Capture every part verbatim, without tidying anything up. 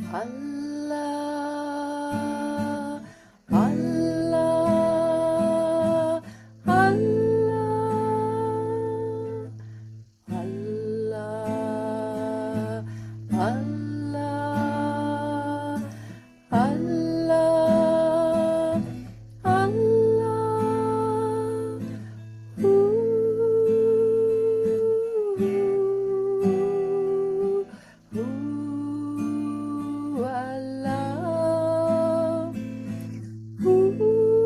Allah, Allah, Allah, Allah, Allah, Allah, Allah, ooh, ooh, Allah, ooh,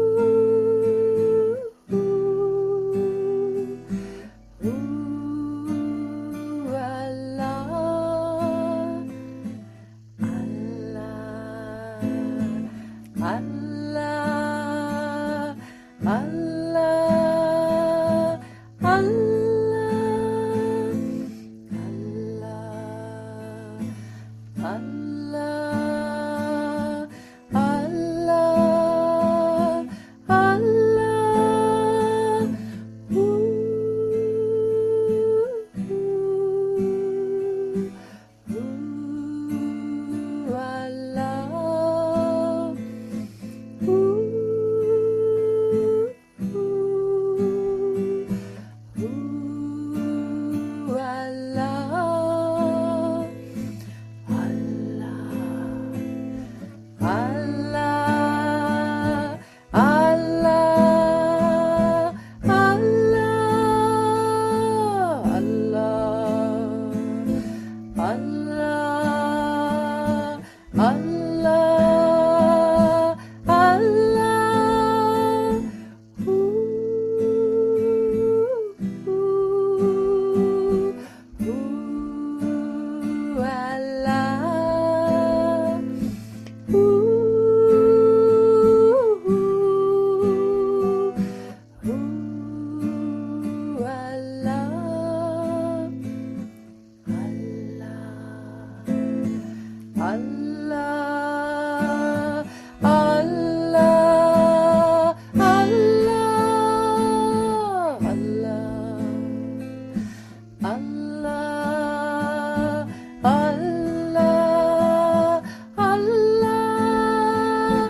ooh, Allah, Allah, Allah, Allah, Allah, Allah, Allah, ooh, ooh, Allah, ooh, ooh, Allah, Allah, Allah, Allah, Allah, Allah, Allah, ooh, ooh, ooh, Allah, ooh, ooh, Allah, Allah, Allah, Allah, Allah, Allah, Allah,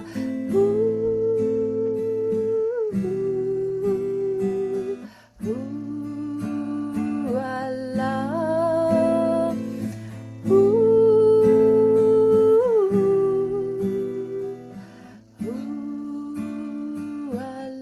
ooh, ooh, Allah, ooh, ooh,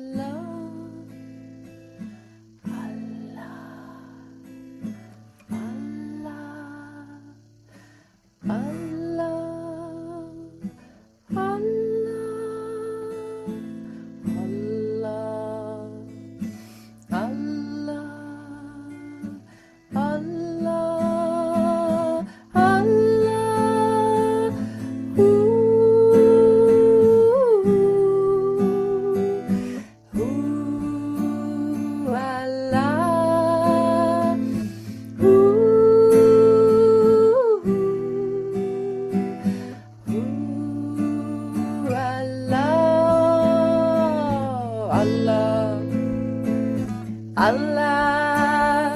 Allah,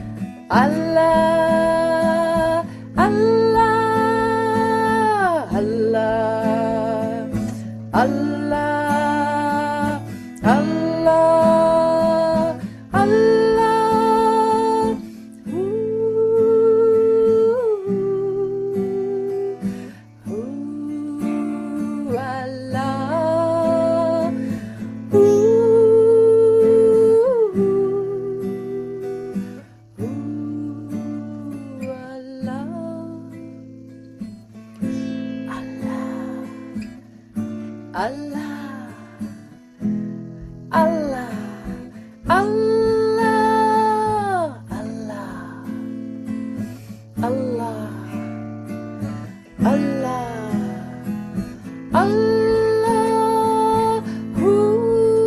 Allah, Allah, Allah, Allah, Allah, Allah, ooh, ooh, Allah, ooh. Allah, Allah, Allah, Allah, Allah, Allah, Allah, ooh,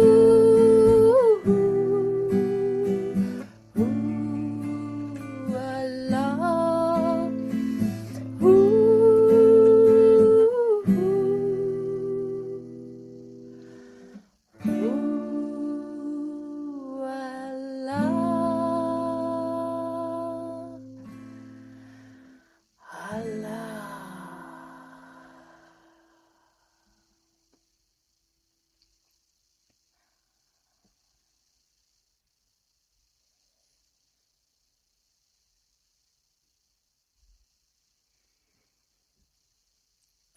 ooh, Allah, ooh, ooh.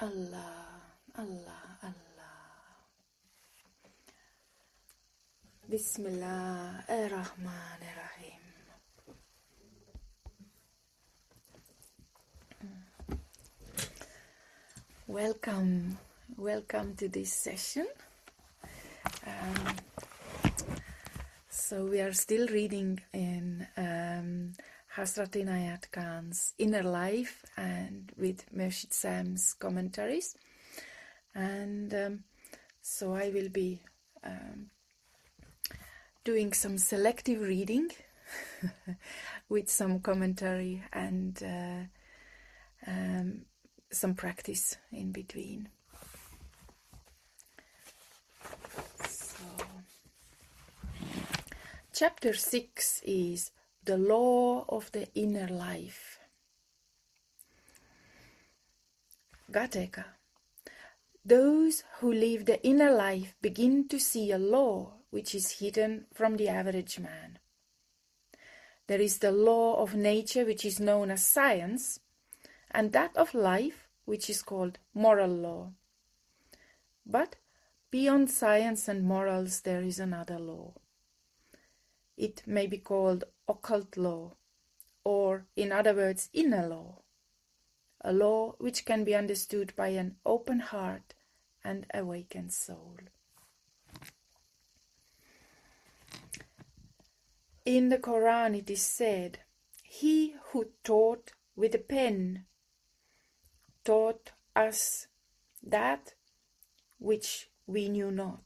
Allah, Allah, Allah. Bismillah ar-Rahman ar-Rahim. Welcome, welcome to this session. Um, so we are still reading in um, Hazrat Inayat Khan's Inner Life and with Murshid Sam's commentaries. And um, so I will be um, doing some selective reading with some commentary and uh, um, some practice in between. So, chapter six is the law of the inner life. Gateka. Those who live the inner life begin to see a law which is hidden from the average man. There is the law of nature which is known as science, and that of life which is called moral law. But beyond science and morals there is another law. It may be called occult law, or in other words, inner law. A law which can be understood by an open heart and awakened soul. In the Quran it is said, "He who taught with a pen taught us that which we knew not."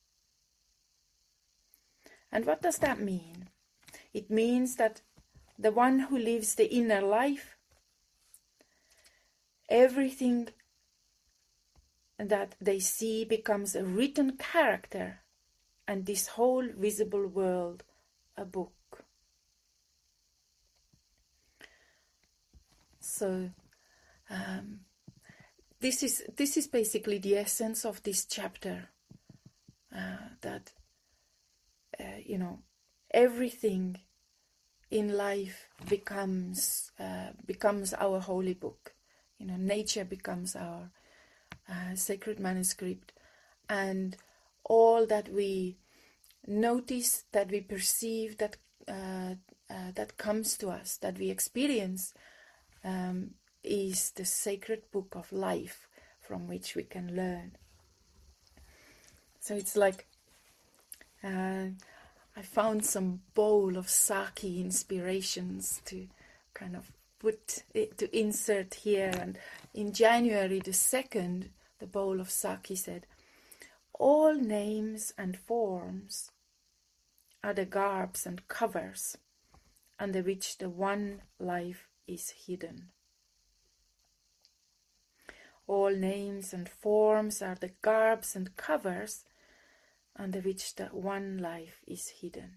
And what does that mean? It means that the one who lives the inner life, everything that they see becomes a written character, and this whole visible world a book. So um, this is this is basically the essence of this chapter. Uh, that uh, you know, everything in life becomes uh, becomes our holy book. You know, nature becomes our uh, sacred manuscript, and all that we notice, that we perceive, that uh, uh, that comes to us, that we experience, um, is the sacred book of life from which we can learn. So it's like uh, I found some bowl of sake inspirations to kind of put it, to insert here. And in January the second, the bowl of sake said, "All names and forms are the garbs and covers under which the one life is hidden." All names and forms are the garbs and covers under which the one life is hidden.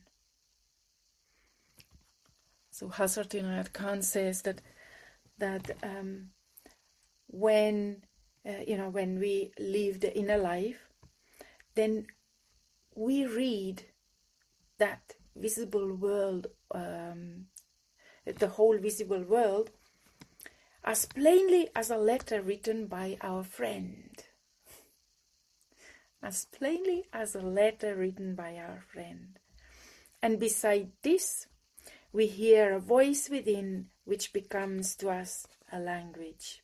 So Hazrat Inayat Khan says that that um, when uh, you know when we live the inner life, then we read that visible world, um, the whole visible world, as plainly as a letter written by our friend. As plainly as a letter written by our friend. And beside this, we hear a voice within which becomes to us a language.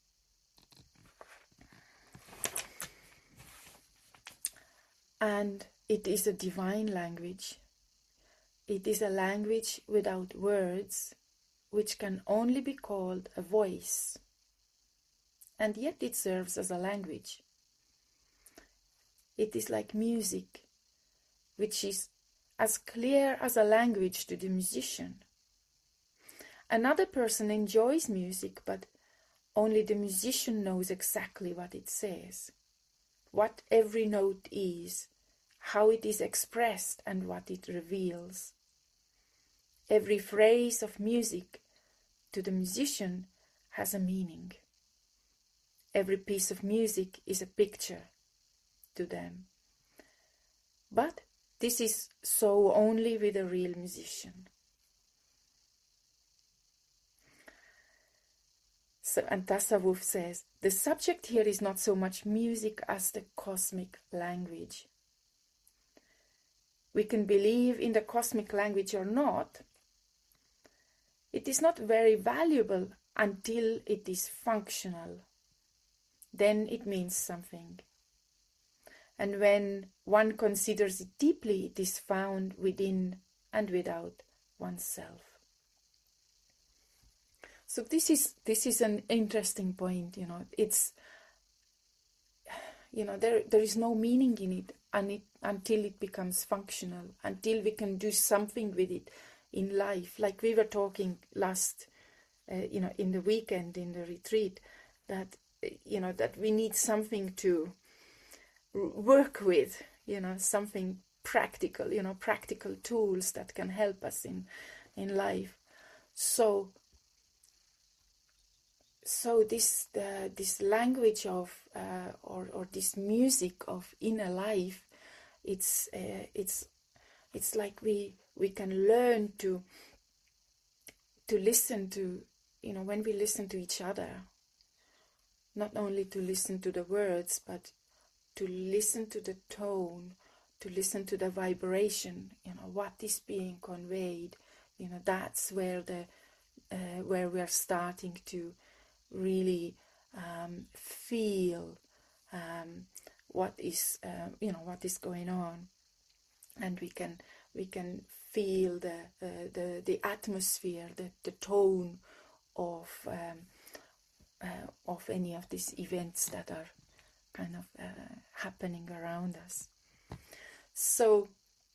And it is a divine language. It is a language without words, which can only be called a voice. And yet it serves as a language. It is like music, which is as clear as a language to the musician. Another person enjoys music, but only the musician knows exactly what it says, what every note is, how it is expressed, and what it reveals. Every phrase of music to the musician has a meaning. Every piece of music is a picture to them. But this is so only with a real musician. So, and Tasawwuf says, the subject here is not so much music as the cosmic language. We can believe in the cosmic language or not. It is not very valuable until it is functional. Then it means something. And when one considers it deeply, it is found within and without oneself. So this is this is an interesting point, you know. It's, you know, there there is no meaning in it, and it until it becomes functional, until we can do something with it in life. Like we were talking last, uh, you know, in the weekend in the retreat, that you know that we need something to work with, you know, something practical, you know, practical tools that can help us in in life. So. So this uh, this language of uh, or or this music of inner life, it's uh, it's it's like we we can learn to to listen to, you know, when we listen to each other, not only to listen to the words, but to listen to the tone, to listen to the vibration, you know, what is being conveyed. You know, that's where the uh, where we are starting to really um, feel um, what is uh, you know what is going on, and we can we can feel the uh, the the atmosphere, the the tone of um, uh, of any of these events that are kind of uh, happening around us. So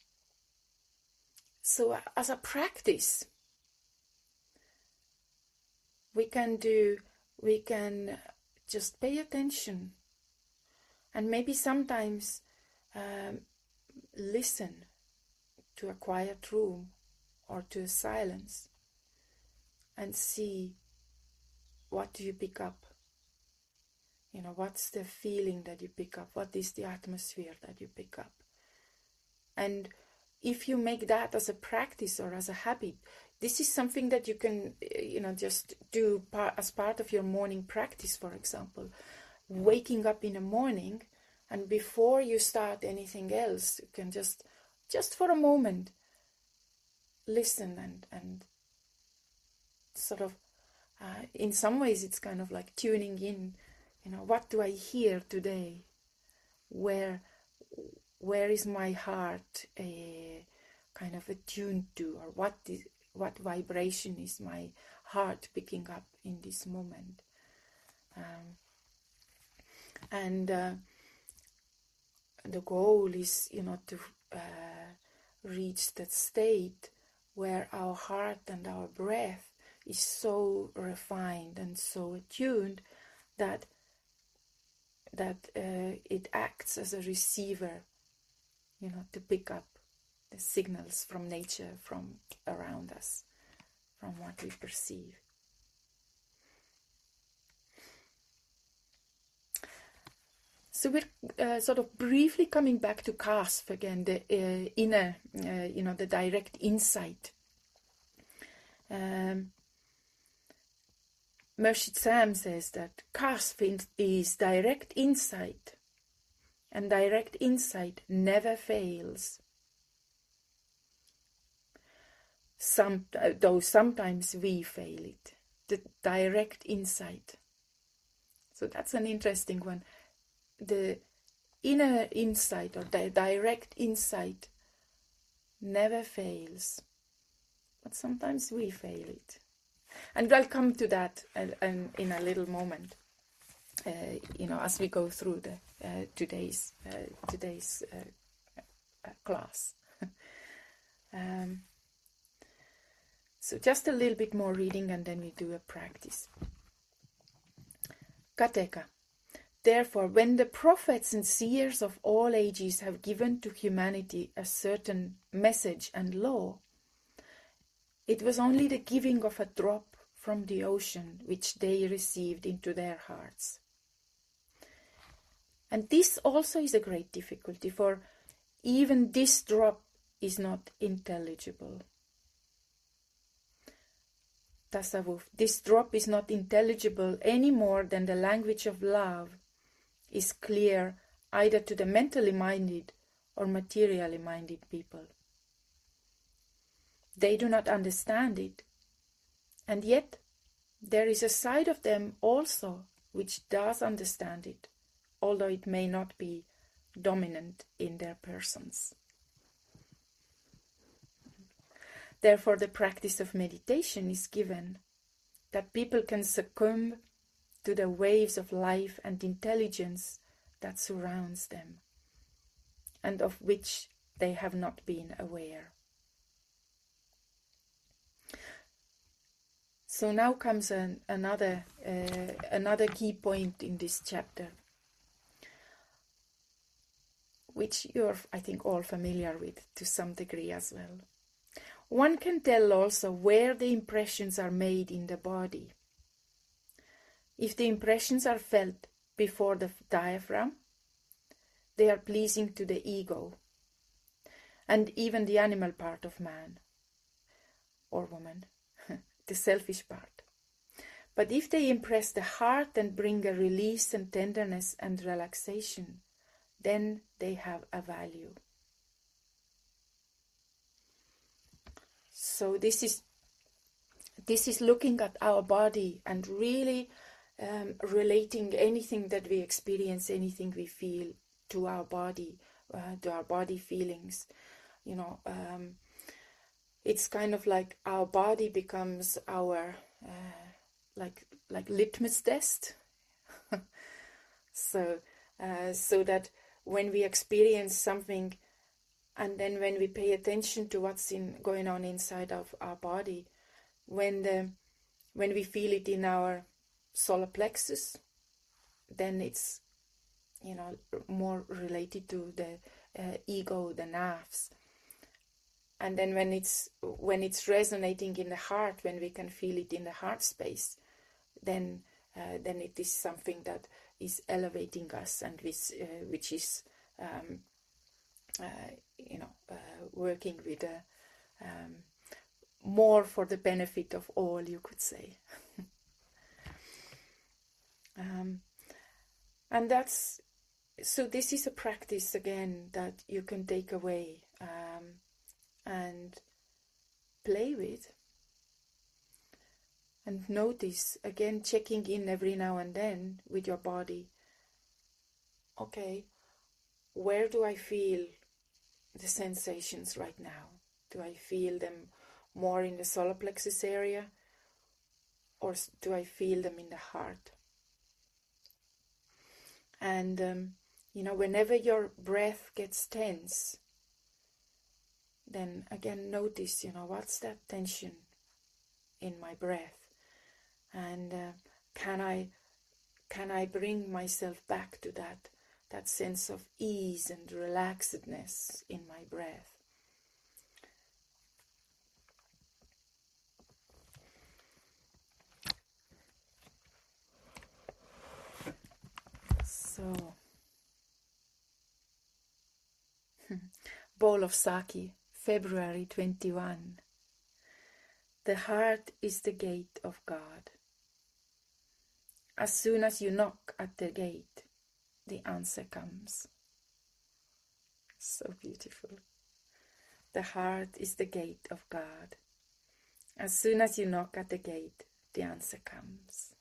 so as a practice, we can do. We can just pay attention, and maybe sometimes um, listen to a quiet room or to a silence and see what do you pick up. You know, what's the feeling that you pick up? What is the atmosphere that you pick up? And if you make that as a practice or as a habit, this is something that you can, you know, just do par- as part of your morning practice, for example. Waking up in the morning, and before you start anything else, you can just, just for a moment, listen and, and sort of, uh, in some ways it's kind of like tuning in, you know, what do I hear today? Where, where is my heart uh, kind of attuned to, or what is, what vibration is my heart picking up in this moment? Um, and uh, the goal is, you know, to uh, reach that state where our heart and our breath is so refined and so attuned that that uh, it acts as a receiver, you know, to pick up the signals from nature, from around us, from what we perceive. So we're uh, sort of briefly coming back to Kasf again, the uh, inner, uh, you know, the direct insight. Um, Murshid Sam says that Kasf is direct insight, and direct insight never fails. Some, though sometimes we fail it. The direct insight. So that's an interesting one. The inner insight or the direct insight never fails, but sometimes we fail it. And I'll come to that uh, um, in a little moment, uh, you know, as we go through the uh, today's uh, today's uh, uh, class. um, so just a little bit more reading, and then we do a practice. Kateka. Therefore, when the prophets and seers of all ages have given to humanity a certain message and law, it was only the giving of a drop from the ocean which they received into their hearts. And this also is a great difficulty, for even this drop is not intelligible. tasawwuf, this drop is not intelligible any more than the language of love is clear either to the mentally minded or materially minded people. They do not understand it, and yet there is a side of them also which does understand it, although it may not be dominant in their persons. Therefore, the practice of meditation is given that people can succumb to the waves of life and intelligence that surrounds them, and of which they have not been aware. So now comes an, another uh, another key point in this chapter, which you're, I think, all familiar with to some degree as well. One can tell also where the impressions are made in the body. If the impressions are felt before the diaphragm, they are pleasing to the ego and even the animal part of man or woman, the selfish part. But if they impress the heart and bring a release and tenderness and relaxation, then they have a value. So this is this is looking at our body and really um, relating anything that we experience, anything we feel, to our body, uh, to our body feelings. You know, um, it's kind of like our body becomes our uh, like like litmus test. so uh, so that when we experience something, and then when we pay attention to what's in going on inside of our body, when the when we feel it in our solar plexus, then it's, you know, more related to the uh, ego, the nerves. And then when it's when it's resonating in the heart, when we can feel it in the heart space, then uh, then it is something that is elevating us, and which uh, which is um, uh, you know uh, working with a um, more for the benefit of all, you could say. um, and that's so. This is a practice again that you can take away um, and play with. And notice, again, checking in every now and then with your body. Okay, where do I feel the sensations right now? Do I feel them more in the solar plexus area, or do I feel them in the heart? And, um, you know, whenever your breath gets tense, then again notice, you know, what's that tension in my breath? And uh, can I can I bring myself back to that that sense of ease and relaxedness in my breath? So, bowl of sake, February twenty-first. The heart is the gate of God. As soon as you knock at the gate, the answer comes. So beautiful. The heart is the gate of God. As soon as you knock at the gate, the answer comes.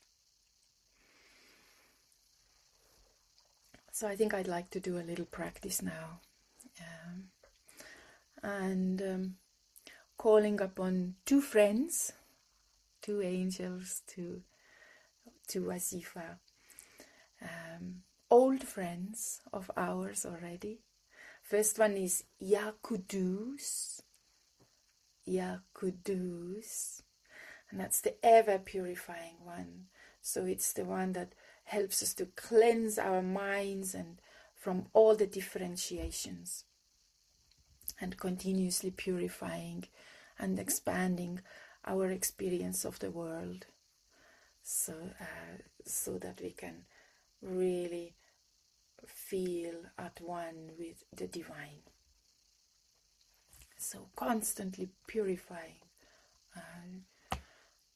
So I think I'd like to do a little practice now. Um, and um, calling upon two friends, two angels, two, two Asifa, um, old friends of ours already. First one is Ya Kudus, Ya Kudus, and that's the ever purifying one. So it's the one that helps us to cleanse our minds and from all the differentiations, and continuously purifying and expanding our experience of the world, so uh, so that we can really feel at one with the divine. So constantly purifying, uh,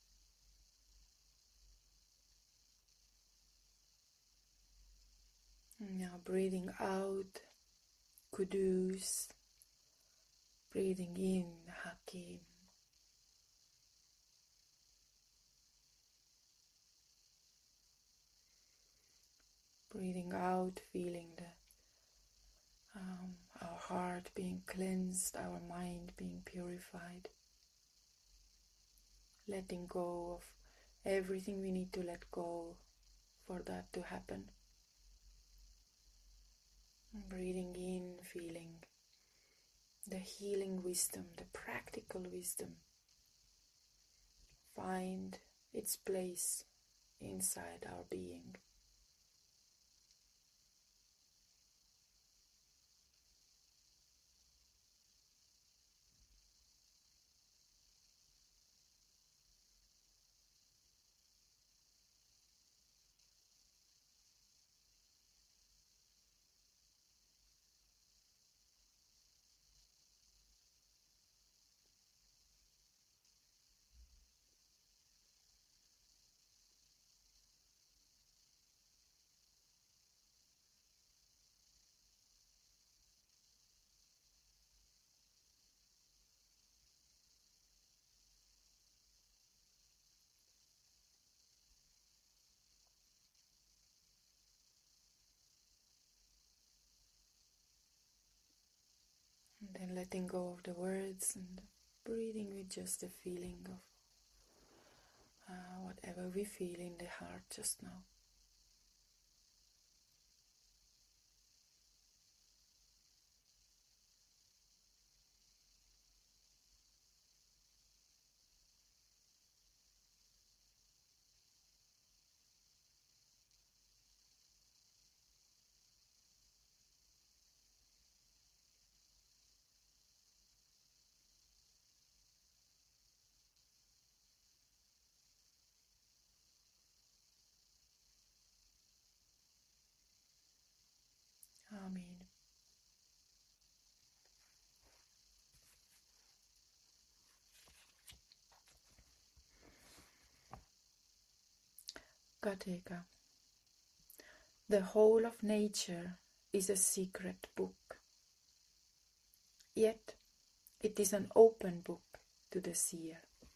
Now breathing out, Kudus. Breathing in, Hakim. Breathing out, feeling the, um, our heart being cleansed, our mind being purified. Letting go of everything we need to let go for that to happen. Breathing in, feeling the healing wisdom, the practical wisdom, find its place inside our being. And then letting go of the words and breathing with just the feeling of uh, whatever we feel in the heart just now. Amen. Gateka. The whole of nature is a secret book, yet it is an open book to the seer.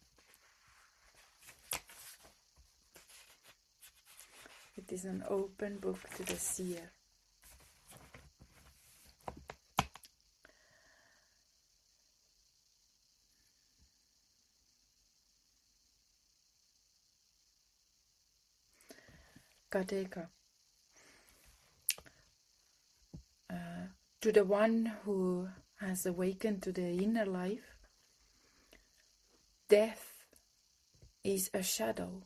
It is an open book to the seer. Gateka. Uh, to the one who has awakened to the inner life, death is a shadow.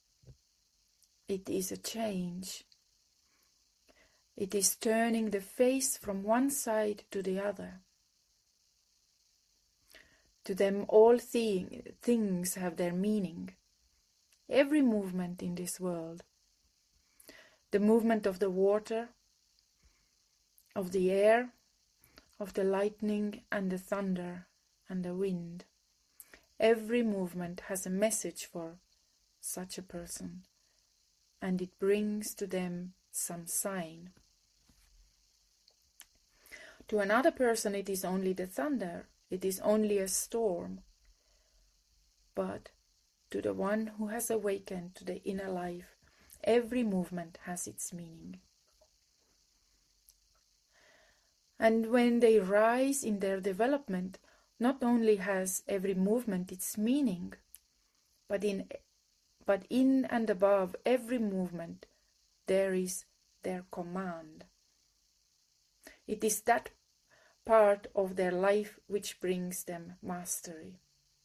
It is a change. It is turning the face from one side to the other. To them all thing, things have their meaning. Every movement in this world. The movement of the water, of the air, of the lightning and the thunder and the wind. Every movement has a message for such a person, and it brings to them some sign. To another person it is only the thunder, it is only a storm. But to the one who has awakened to the inner life, every movement has its meaning. And when they rise in their development, not only has every movement its meaning, but in, but in and above every movement there is their command. It is that part of their life which brings them mastery.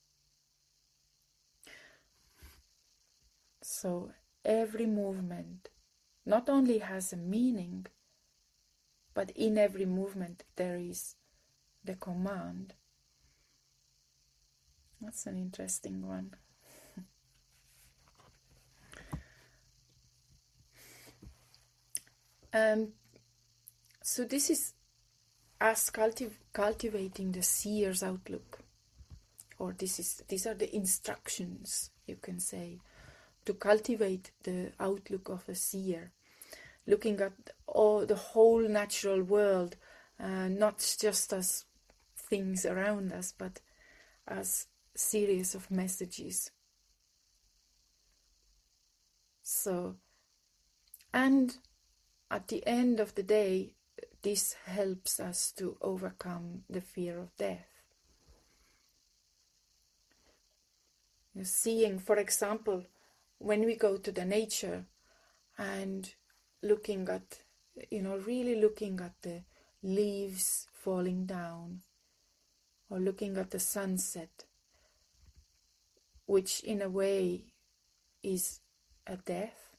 So every movement not only has a meaning, but in every movement there is the command. That's an interesting one. um, so this is us cultiv cultivating the seer's outlook, or this is these are the instructions, you can say, to cultivate the outlook of a seer, looking at all the whole natural world, uh, not just as things around us, but as series of messages. So, and at the end of the day, this helps us to overcome the fear of death. You're seeing, for example, when we go to the nature and looking at, you know, really looking at the leaves falling down, or looking at the sunset, which in a way is a death,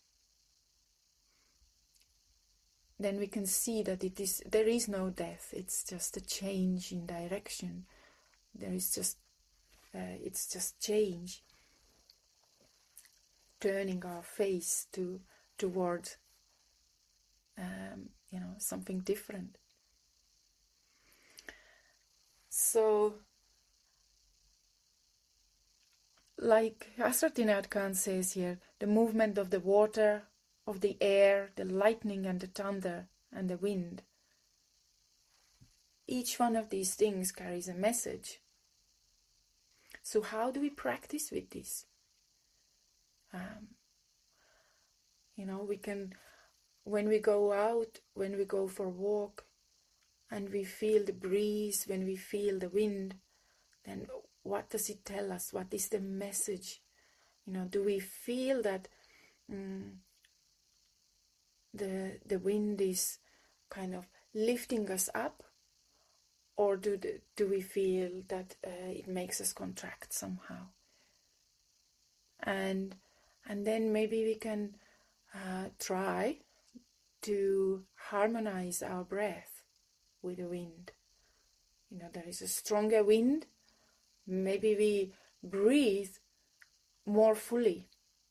then we can see that it is there is no death. It's just a change in direction. There is just uh, it's just change, turning our face to toward um, you know something different. So, like Asratinad Khan says here, the movement of the water, of the air, the lightning and the thunder and the wind, each one of these things carries a message. So how do we practice with this? Um, you know, we can, when we go out, when we go for a walk, and we feel the breeze, when we feel the wind, then what does it tell us? What is the message? You know, do we feel that um, the the wind is kind of lifting us up, or do the, do we feel that uh, it makes us contract somehow? And and then maybe we can uh, try to harmonize our breath with the wind. You know, there is a stronger wind. Maybe we breathe more fully.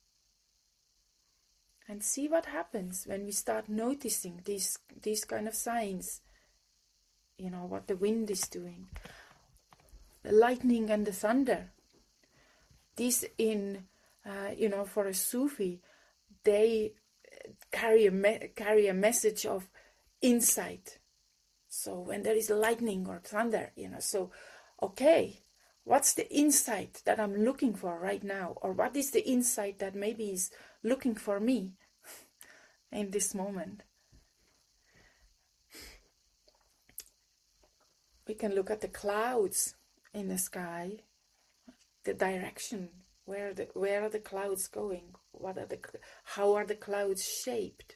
And see what happens when we start noticing these these kind of signs. You know, what the wind is doing. The lightning and the thunder. This in, uh, you know, for a Sufi, they carry a, me- carry a message of insight. So when there is lightning or thunder, you know, so, okay, what's the insight that I'm looking for right now? Or what is the insight that maybe is looking for me in this moment? We can look at the clouds in the sky, the direction, where the where are the clouds going? What are the how are the clouds shaped?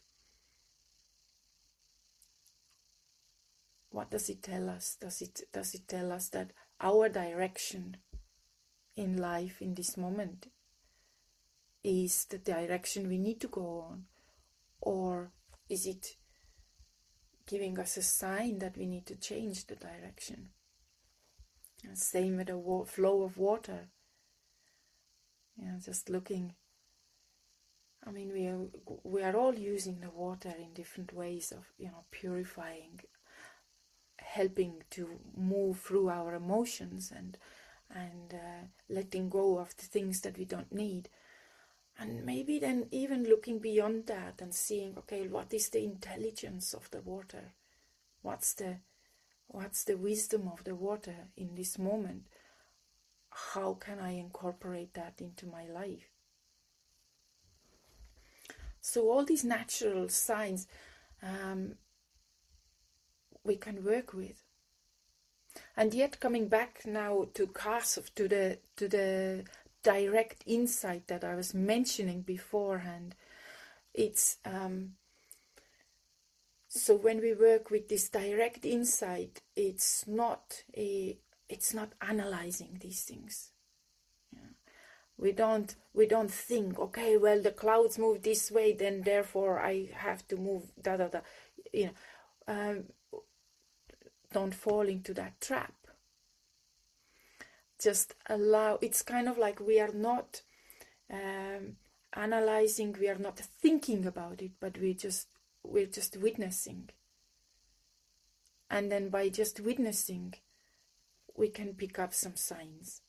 What does it tell us? Does it does it tell us that our direction in life in this moment is the direction we need to go on? Or is it giving us a sign that we need to change the direction? And same with the wa- flow of water. You know, just looking. I mean, we are, we are all using the water in different ways of, you know, purifying, helping to move through our emotions and and uh, letting go of the things that we don't need. And maybe then even looking beyond that and seeing, okay, what is the intelligence of the water? What's the what's the wisdom of the water in this moment? How can I incorporate that into my life? So all these natural signs um, we can work with. And yet, coming back now to Kasov, to the to the direct insight that I was mentioning beforehand, it's um, so when we work with this direct insight, it's not a it's not analyzing these things. Yeah. We don't we don't think, okay, well, the clouds move this way, then therefore I have to move da da da. You know, um, don't fall into that trap. Just allow. It's kind of like we are not um, analyzing, we are not thinking about it, but we just we're just witnessing. And then by just witnessing, we can pick up some signs.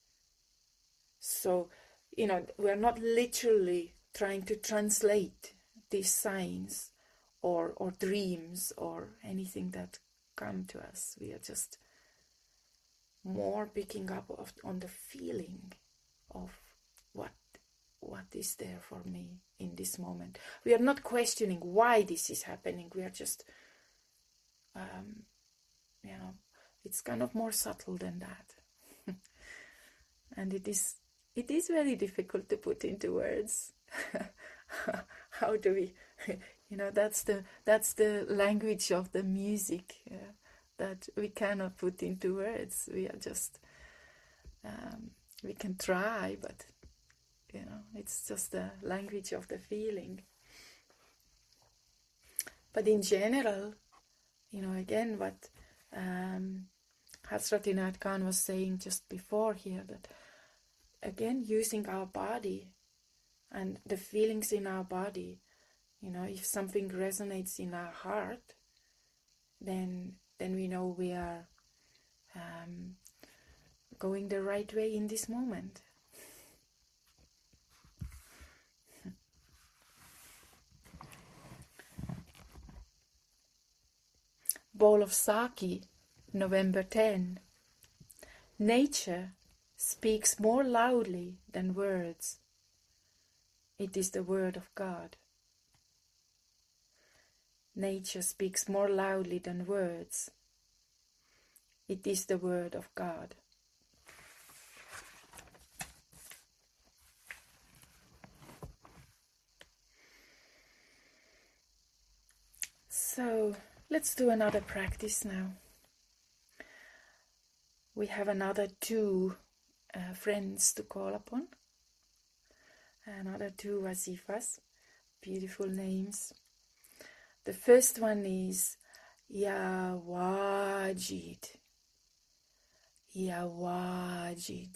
So, you know, we're not literally trying to translate these signs or or dreams or anything that come to us. We are just more picking up of, on the feeling of what what is there for me in this moment. We are not questioning why this is happening. We are just, um, you know, it's kind of more subtle than that. And it is it is very difficult to put into words. How do we, you know, that's the that's the language of the music uh, that we cannot put into words. We are just, um, we can try, but you know, it's just the language of the feeling. But in general, you know, again, what um, Hazrat Inayat Khan was saying just before here, that again, using our body and the feelings in our body, you know, if something resonates in our heart, then then we know we are um, going the right way in this moment. Bowl of Sake, November tenth. Nature speaks more loudly than words. It is the word of God. Nature speaks more loudly than words. It is the word of God. So let's do another practice now. We have another two uh, friends to call upon. Another two wazifas, beautiful names. The first one is Ya Wajid. Ya Wajid.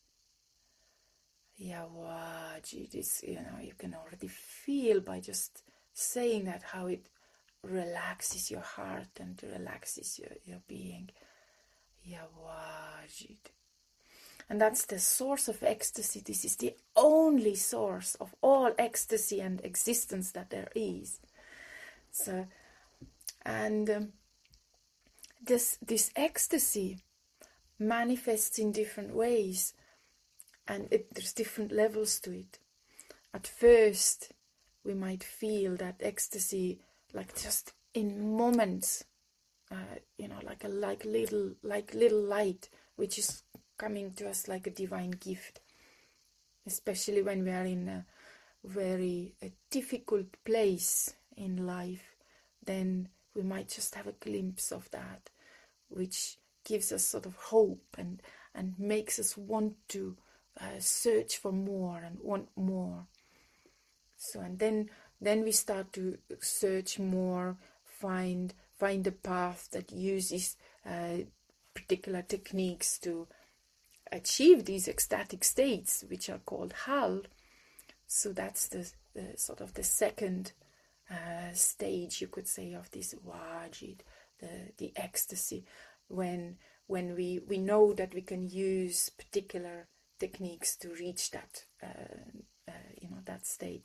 Ya Wajid. It's, you know, you can already feel by just saying that how it relaxes your heart and relaxes your, your being. Ya Wajid. And that's the source of ecstasy. This is the only source of all ecstasy and existence that there is. So, and um, this this ecstasy manifests in different ways, and it, there's different levels to it. At first, we might feel that ecstasy, like just in moments, uh, you know, like a like little like little light, which is coming to us like a divine gift, especially when we are in a very a difficult place in life. Then we might just have a glimpse of that, which gives us sort of hope and and makes us want to uh, search for more and want more. So and then then we start to search more, find find a path that uses uh, particular techniques to achieve these ecstatic states, which are called hal. So that's the, the sort of the second uh, stage, you could say, of this wajid, the the ecstasy, when when we we know that we can use particular techniques to reach that uh, uh, you know that state.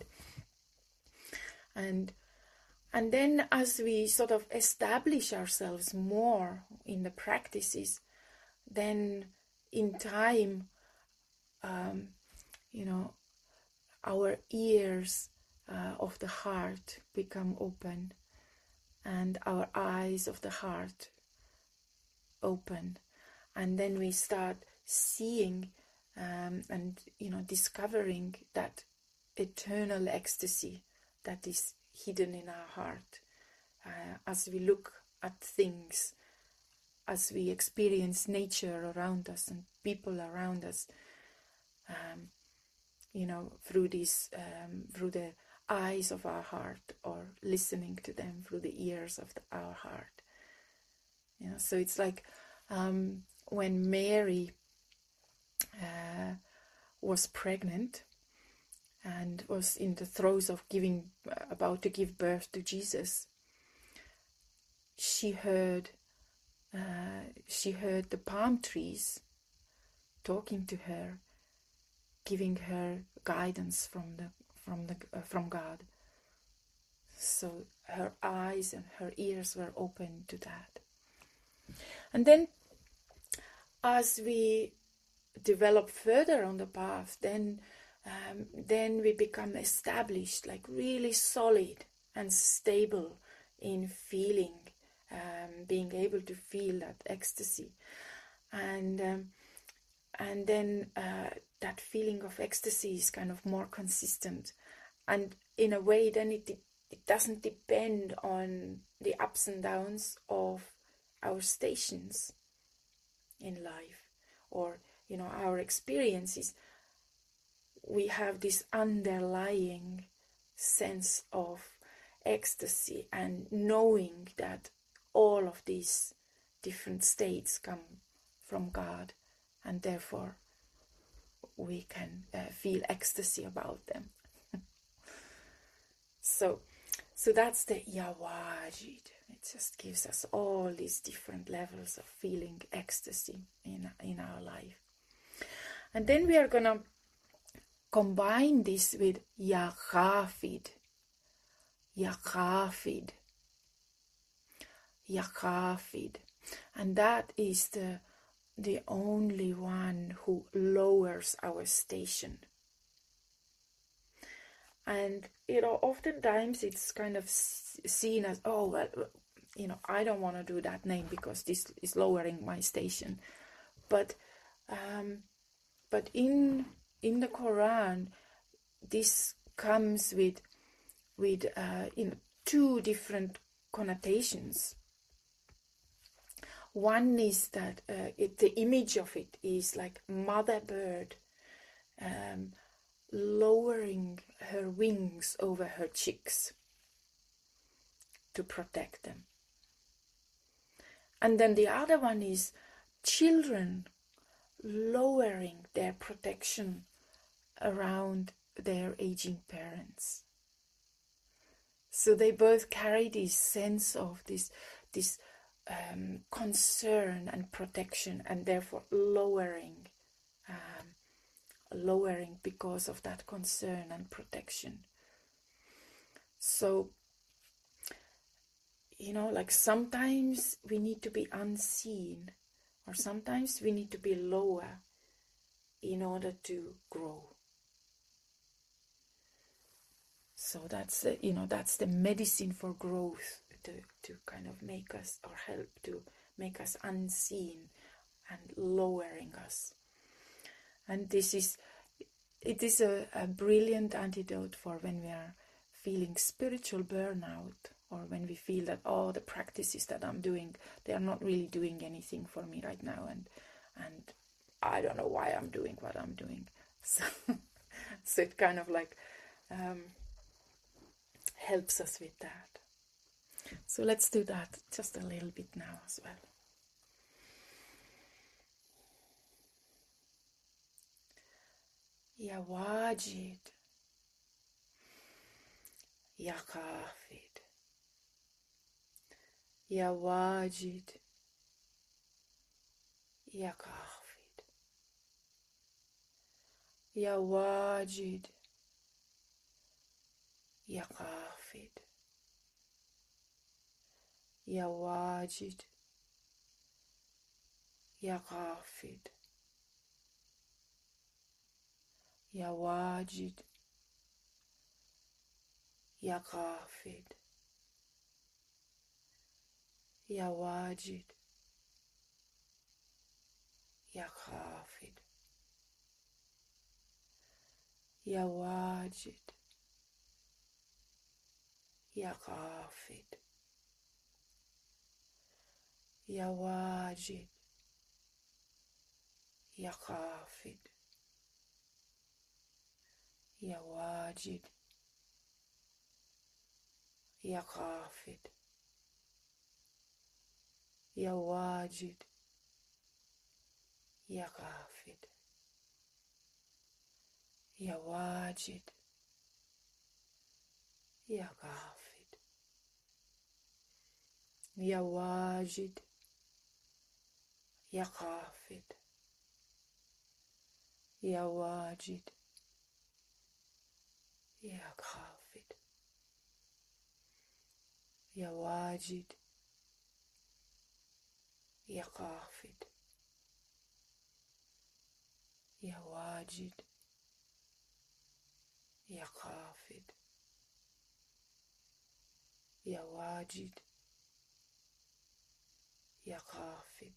And and then as we sort of establish ourselves more in the practices, then in time, um, you know, our ears uh, of the heart become open, and our eyes of the heart open, and then we start seeing um, and you know discovering that eternal ecstasy that is hidden in our heart uh, as we look at things, as we experience nature around us and people around us, um, you know, through these, um, through the eyes of our heart, or listening to them through the ears of the, our heart. You know, so it's like um, when Mary uh, was pregnant and was in the throes of giving, uh, about to give birth to Jesus, she heard, uh, she heard the palm trees talking to her, giving her guidance from the from the uh, from God. So her eyes and her ears were open to that. And then as we develop further on the path, then um, then we become established, like really solid and stable in feeling, um, being able to feel that ecstasy. And um, and then uh, that feeling of ecstasy is kind of more consistent. And in a way, then it, it doesn't depend on the ups and downs of our stations in life, or, you know, our experiences. We have this underlying sense of ecstasy and knowing that all of these different states come from God, and therefore we can uh, feel ecstasy about them. so so that's the Yawajid. It just gives us all these different levels of feeling ecstasy in, in our life. And then we are gonna combine this with Yaghafid. Yaghafid. Yaghafid. And that is the the only one who lowers our station. And, you know, oftentimes it's kind of seen as, oh, well, you know, I don't want to do that name because this is lowering my station. But um, but in in the Quran, this comes with with uh, in two different connotations. One is that uh, it, the image of it is like mother bird um, lowering her wings over her chicks to protect them. And then the other one is children lowering their protection around their aging parents. So they both carry this sense of this, this um, concern and protection, and therefore lowering, um, lowering because of that concern and protection. So, you know, like sometimes we need to be unseen, or sometimes we need to be lower in order to grow. So that's the, you know, that's the medicine for growth, to, to kind of make us, or help to make us unseen and lowering us. And this is, it is a, a brilliant antidote for when we are feeling spiritual burnout, or when we feel that, oh, the practices that I'm doing, they are not really doing anything for me right now, and and I don't know why I'm doing what I'm doing. So, so it kind of like um, helps us with that. So let's do that just a little bit now as well. Ya Wajid, Ya Khafid, Ya Wajid, Ya Khafid, Ya Wajid, Ya Khafid, Ya Wajid, Ya Khafid, Ya Wajid, Ya Khafid, Ya Wajid, Ya Khafid, Ya Wajid, Ya Khafid, Ya Wajid, Ya Khafid, Ya Wajid, Ya Khafid, Ya Wajid, Ya Khafid, Ya Wajid, Ya Khafid, Ya Wajid, Ya Khafid, Ya Wajid, Ya Khafid. يا واجد يا خافض يا واجد يا خافض يا واجد يا خافض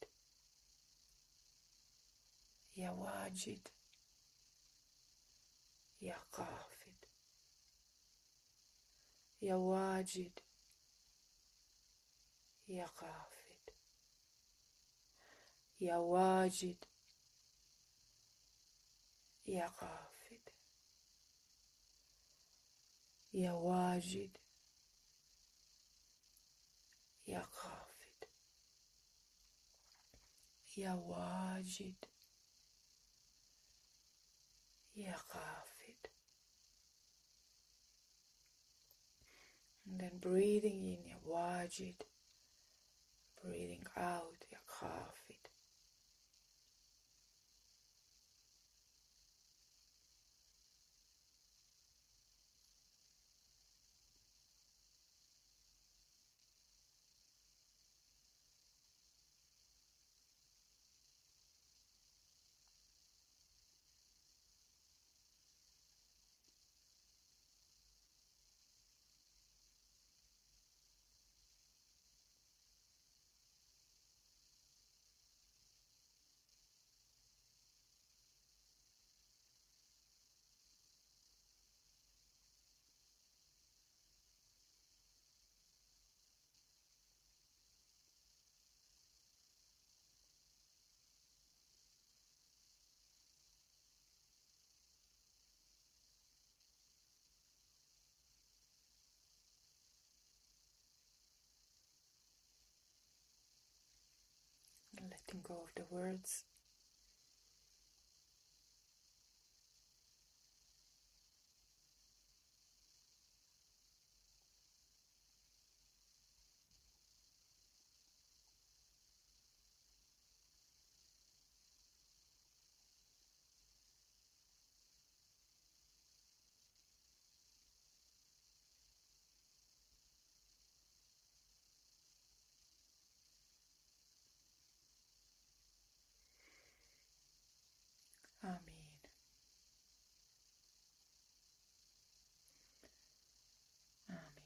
يا واجد يا خافض يا واجد يا خافض يا واجد يا خافض يا واجد يا خافض يا واجد يا خافض. And then breathing in ya wajid, breathing out ya khafid. Letting go of the words. Amen. Amen.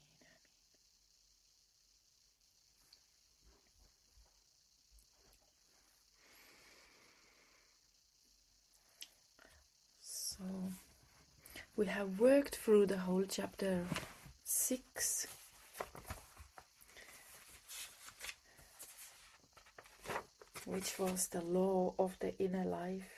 So we have worked through the whole chapter six. Which was the law of the inner life,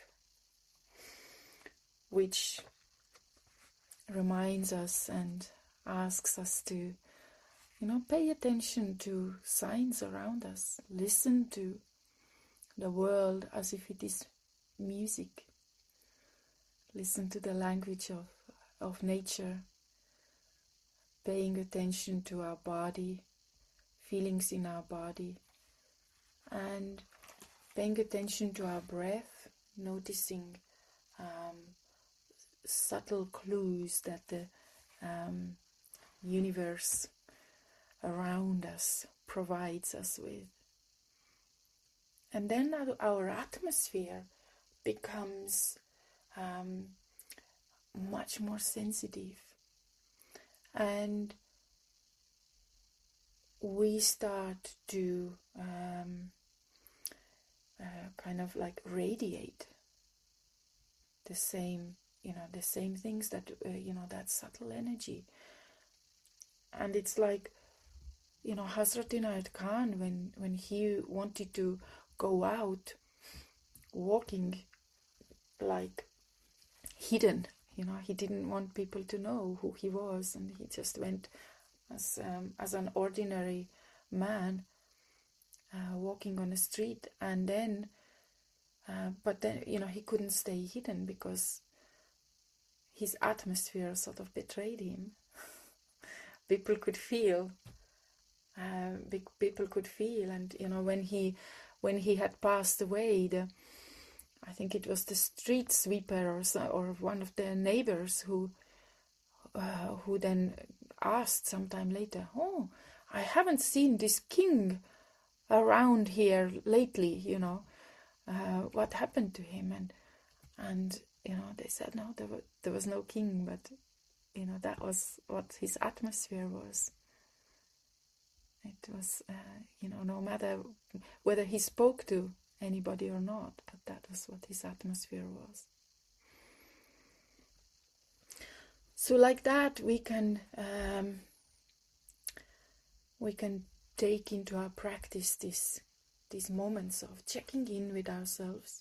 which reminds us and asks us to, you know, pay attention to signs around us, listen to the world as if it is music, listen to the language of, of nature, paying attention to our body, feelings in our body, and paying attention to our breath, noticing um, subtle clues that the um, universe around us provides us with. And then our, our atmosphere becomes um, much more sensitive, and we start to um, uh, kind of like radiate the same, you know, the same things that, uh, you know, that subtle energy. And it's like, you know, Hazrat Inayat Khan, when, when he wanted to go out walking like hidden, you know, he didn't want people to know who he was, and he just went as um, as an ordinary man uh, walking on the street. And then uh, but then, you know, he couldn't stay hidden because his atmosphere sort of betrayed him. People could feel uh, big people could feel and, you know, when he when he had passed away, the I think it was the street sweeper or so, or one of the neighbors who uh, who then asked sometime later, "Oh, I haven't seen this king around here lately, you know, uh, what happened to him? And, and you know, they said, no, there was, there was no king, but, you know, that was what his atmosphere was. It was, uh, you know, no matter whether he spoke to anybody or not, but that was what his atmosphere was. So like that, we can um, we can take into our practice this, these moments of checking in with ourselves.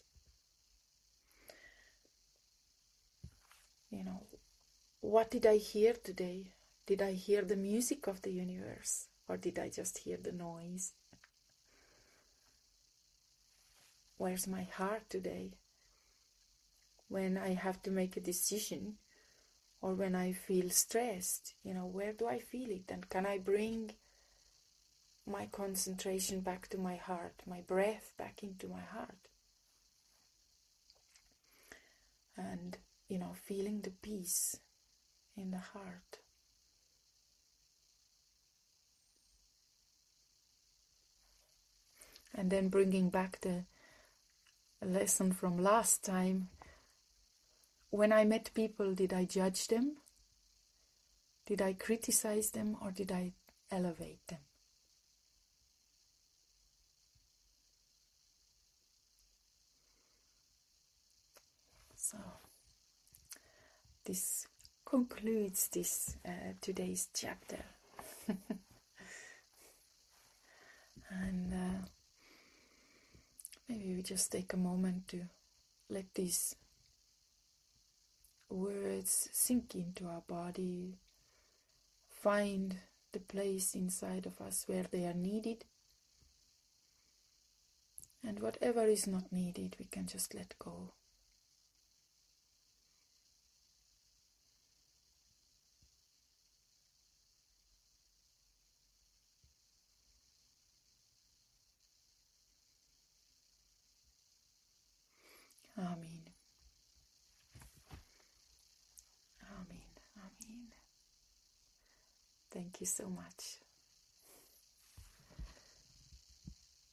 You know, what did I hear today? Did I hear the music of the universe, or did I just hear the noise? Where's my heart today? When I have to make a decision, or when I feel stressed, you know, where do I feel it? And can I bring my concentration back to my heart, my breath back into my heart? And, you know, feeling the peace in the heart. And then bringing back the lesson from last time. When I met people, did I judge them? Did I criticize them, or did I elevate them? So, this concludes this uh, today's chapter. And uh, maybe we just take a moment to let these words sink into our body, find the place inside of us where they are needed, and whatever is not needed, we can just let go. Amen. Amen. Amen. Thank you so much.